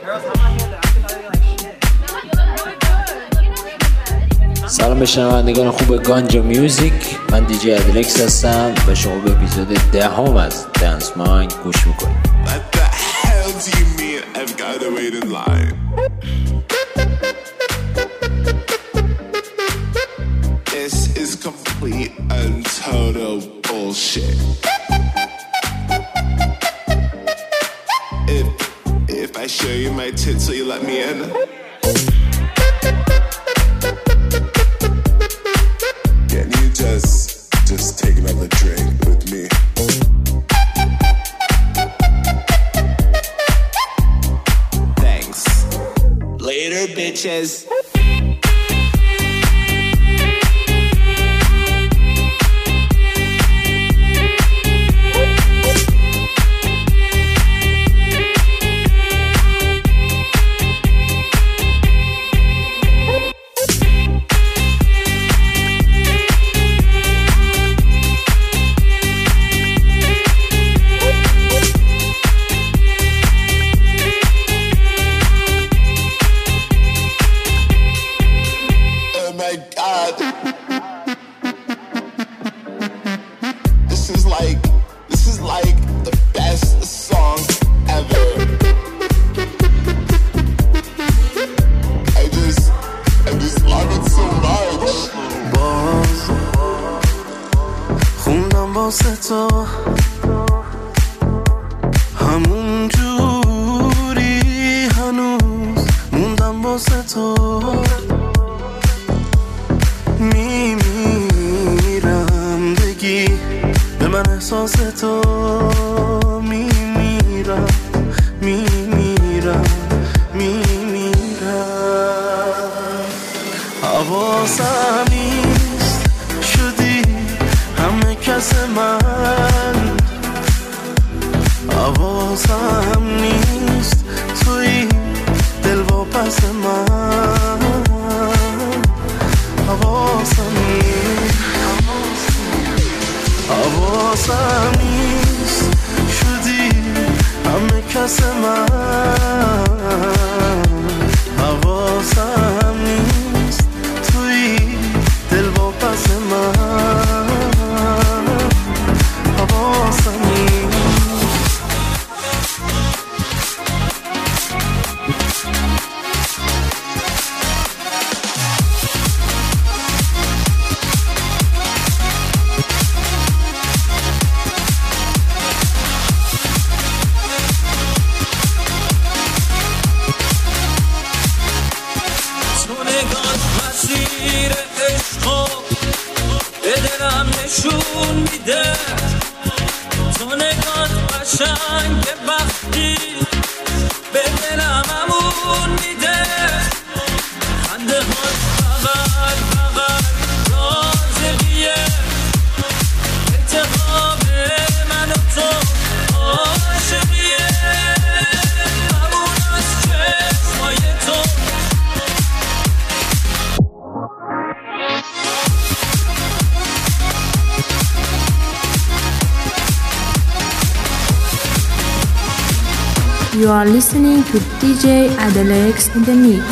سلام به شنوندگان خوب گانجا میوزیک، من دیجی ادلکس هستم و شما به اپیزود 10 از دنس مایند گوش میکنید. This is complete and total bullshit. If I show you my tits, will you let me in? Can you just take another drink with me? Thanks. Later, bitches. This is like the best song ever. I just love it so much. باز خوندم واسه تو همون جوری هنوز موندم واسه تو میمیرم بگی به من احساس تو میمیرم حواسم نیست شدی همه کس من حواسم نیست توی دل و پس من حواسم نیست شدی همه کس من حواسم نیست توی دل و پس من حواسم نیست. مسیر عشقو به دلم نشون میده، تو نگات قشنگ وقتی به دلم امون میده، خنده ها بغل رازقیه، انتخاب من و تو عاشقیه، همون از چشمای تو. You are listening to DJ Adelex in the mix.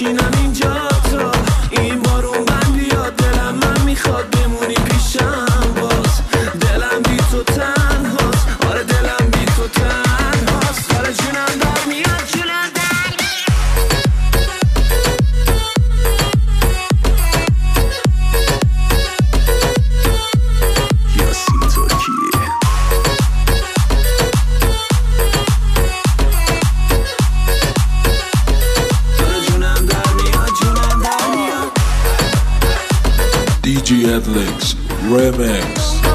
بشینم اینجا تا این بارون من بیاد. دلم من میخواد بمونی پیشم باز. دلم بی تو تنهاست، آره دلم بی تو تنهاست. آره جونم در میاد، جونم در DJ Adlex Remix.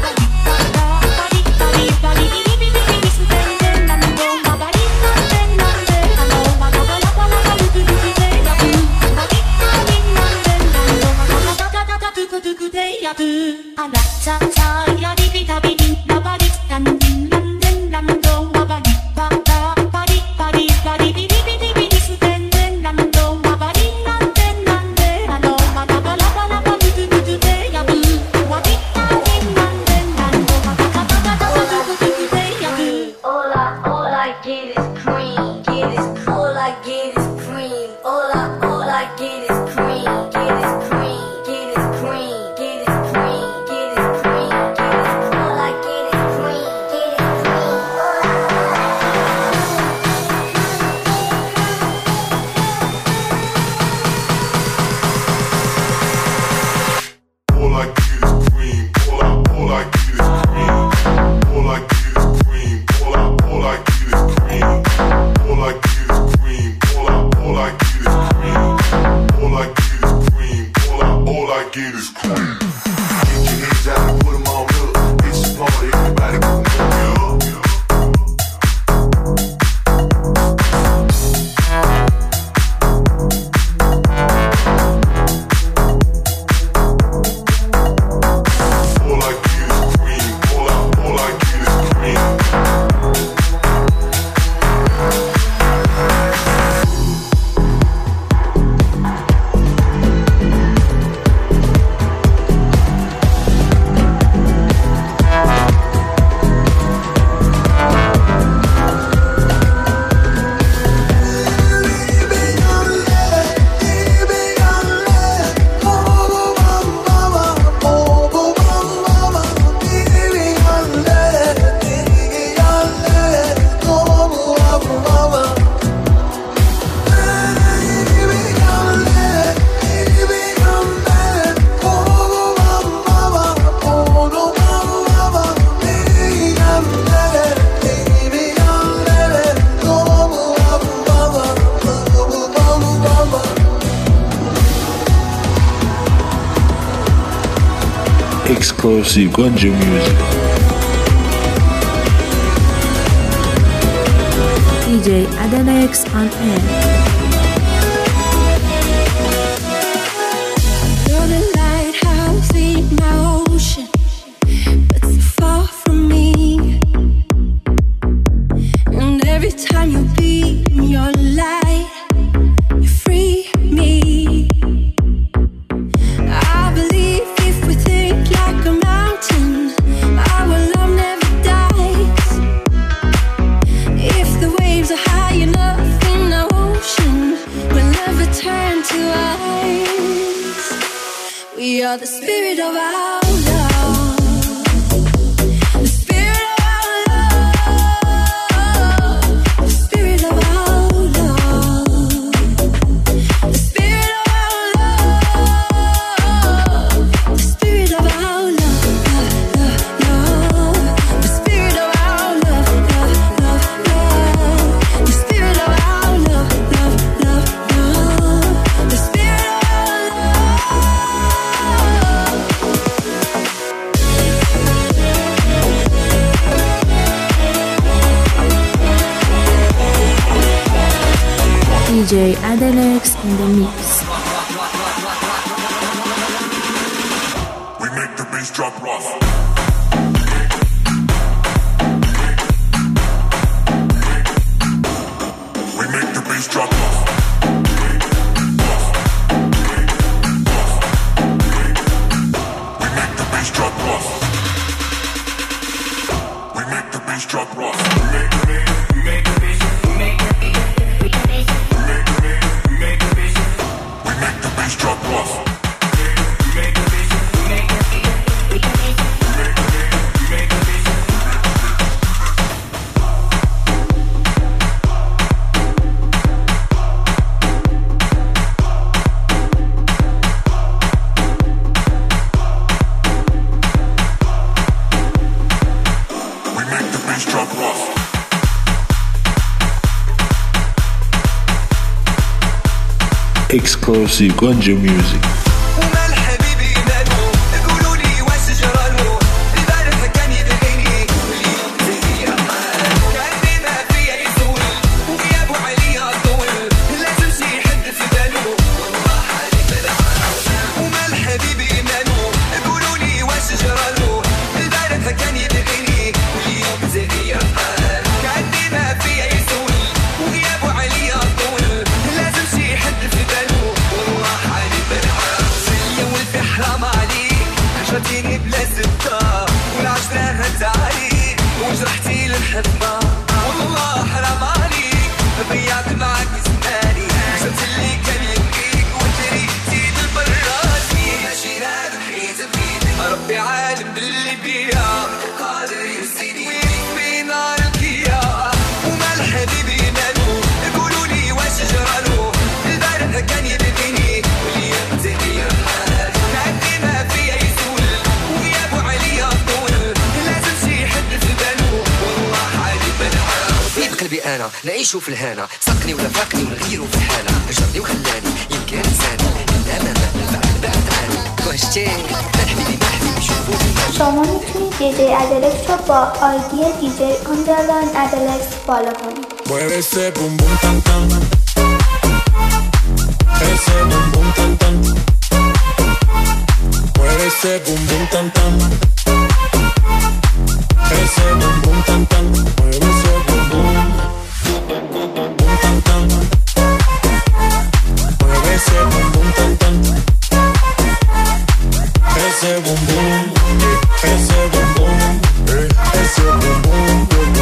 Exclusive Ganja Music. DJ Adelex on air. You're the lighthouse in my ocean, but so far from me. And every time you beam your light, you free me. I believe if we think like a mountain, our love never dies. If the waves are high enough in the ocean, we'll never turn to ice. We are the spirit of our love, the spirit of our love, the spirit of our love, the spirit of our love, the spirit of our love, love, the spirit of our love, love, the spirit of our love, love, the spirit of our DJ Adelex in the mix. We make the bass drop rough. We make the bass drop rough. We make the bass drop rough. We make the bass drop rough. We make the bass. bass drop off. Exclusive Ganja Music. عشرتيني بلا ستة والعشرة هتعالي وجرحتي للحبة والله حرام عليك ضيعت معاك زماني شفت اللي كان يبغيك وانت ريتي للبراسي ماشي هذا حيت بيدك ربي عالم باللي بيها قادر يسيني في نار الكيا ومال حبيبي مالو قولولي واش جرالو البارح كان يبغيني واليوم تغير حالي عندي ما فيا يزول ويابو عليا طول لازم شي حد في بالو والله حالي بنعاو في قلبي انا نعيشو في الهنا سقني ولا فاقني ولا غيرو في الحالة جرني وخلاني يمكن انساني لا بعد عني واشتي حبيبي ما حبيبي شوفوني شما میتونید دیجی ادلکس رو با آیدی دیجی اندرلاین ادلکس فالو کنید. Mueve ese bum bum tan tan. Ese bum bum tan tan. Mueve ese bum bum tan tan. Ese bum bum tan tan. Mueve ese bum bum bum tan tan. Mueve ese bum bum tan tan. Ese bum bum. Ese bum bum. Ese bum bum.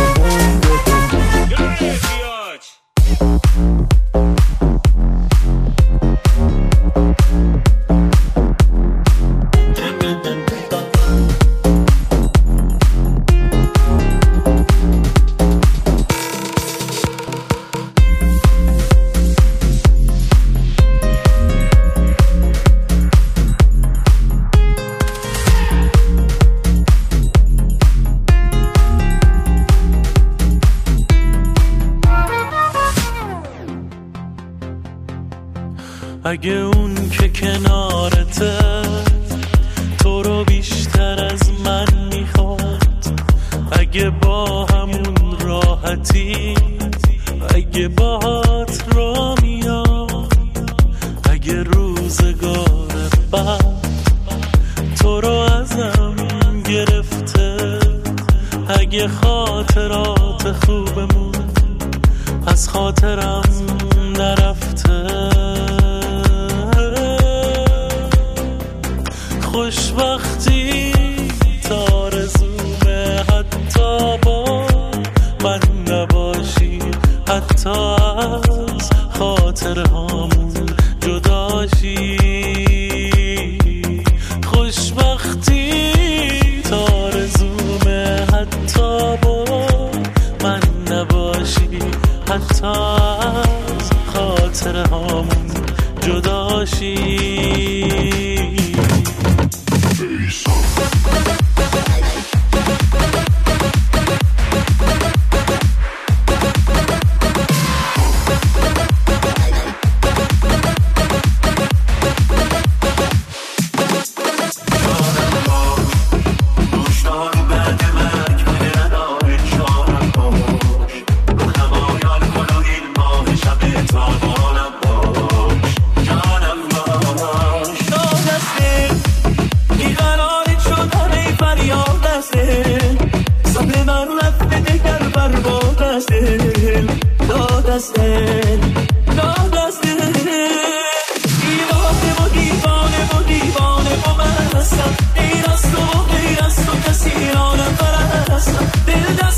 اگه اون که کنارته تو رو بیشتر از من میخواد، اگه با همون راحتی، اگه باهات را میاد، اگه روزگار بعد تو رو ازم گرفته، اگه خاطرات خوبمون از خاطرم نرفته، خوشبختی تارزومه حتی با من نباشی، حتی از خاطرهامون جداشی، خوشبختی تارزومه حتی با من نباشی، حتی از خاطرهامون جداشی. دل